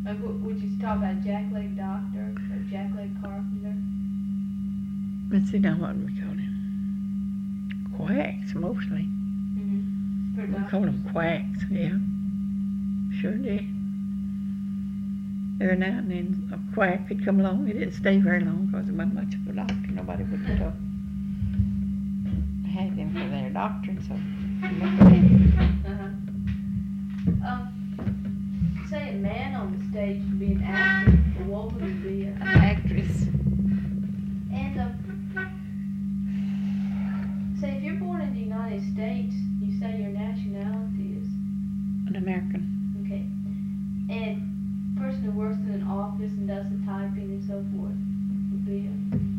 Like, would you talk about jackleg doctor or jackleg carpenter? Let's see now what we call him. Quacks, mostly. Mm-hmm. We call them quacks, yeah. Sure did. Every now and then a quack would come along. It didn't stay very long because there wasn't much of a doctor. Nobody would put up. They had him for their doctor, so say a man on the stage would be an actor, a woman would be an actress. And say if you're born in the United States, you say your nationality is An American. Okay. And a person who works in an office and does the typing and so forth would be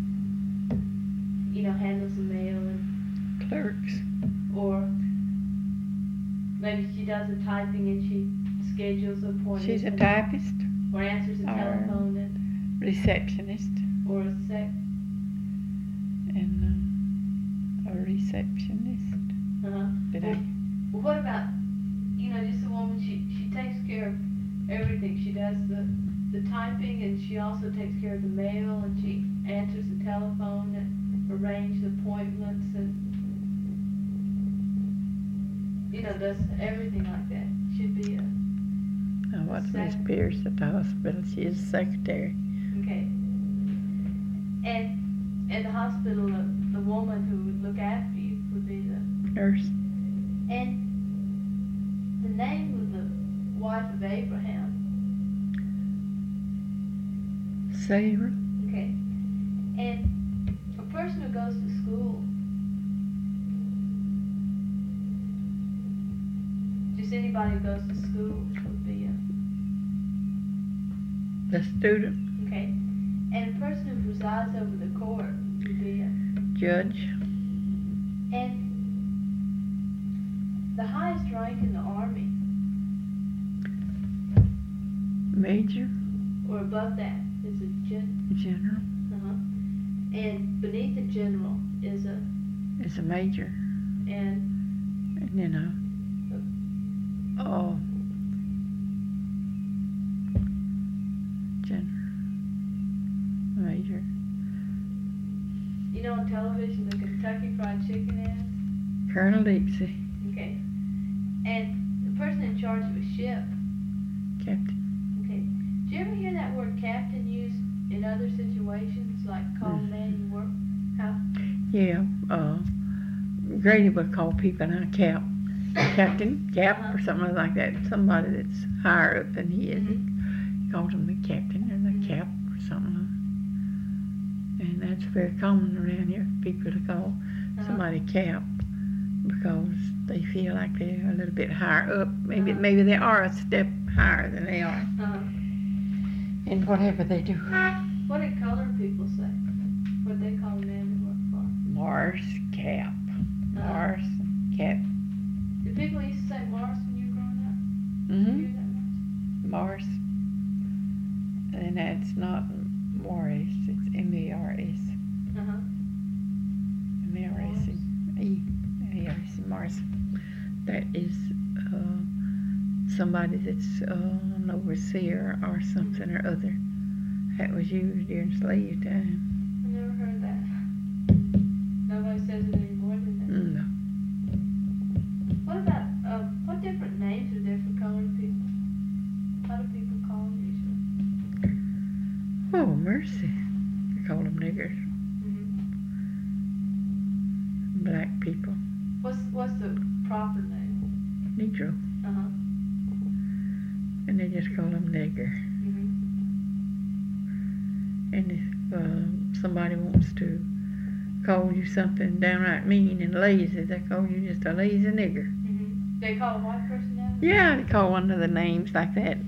handles the mail and clerks. Or maybe she does the typing and she schedules appointments. She's a typist. Or answers the telephone. And receptionist. Or a receptionist. Well, what about, just a woman, she takes care of everything. She does the typing and she also takes care of the mail and she answers the telephone and arranges appointments and, does everything like that. Should be a what's Miss Pierce at the hospital? She is a secretary. Okay. And at the hospital, the woman who would look after you would be the nurse. And the name of the wife of Abraham? Sarah. Okay. And a person who goes to school, just anybody who goes to school would be the student. Okay. And a person who presides over the court would be a judge. And the highest rank in the army? Major. Or above that is a general. And beneath the general is a major. And general. Major. On television the Kentucky Fried Chicken ads? Colonel Dixie. Okay. And the person in charge of a ship? Captain. Okay. Do you ever hear that word captain used in other situations, like call a man you work? How? Yeah. Grady would call people now Cap. Captain, Cap, or something like that. Somebody that's higher up than he is. He called him the captain or the Cap or something like that. And that's very common around here, people to call somebody Cap because they feel like they're a little bit higher up. Maybe they are a step higher than they are. And whatever they do. What did colored people say? What did they call a man to work for? Mars, Cap. Mars, Cap. Did people used to say Mars when you were growing up? Mm-hmm. Did you hear that Mars. And that's not Morris, it's M-A-R-S. M-A-R-S. M-A-R-S, Mars. That is somebody that's an overseer or something or other. That was used during slave time. I never heard that. Nobody says it anymore, does it? No. What about, what different names are there for colored people? How do people call them usually? Oh, mercy. They call them niggers. Black people. What's the proper name? Negro. And they just call them nigger. And if somebody wants to call you something downright mean and lazy, they call you just a lazy nigger. They call a white person that? Yeah, they call one of the names like that.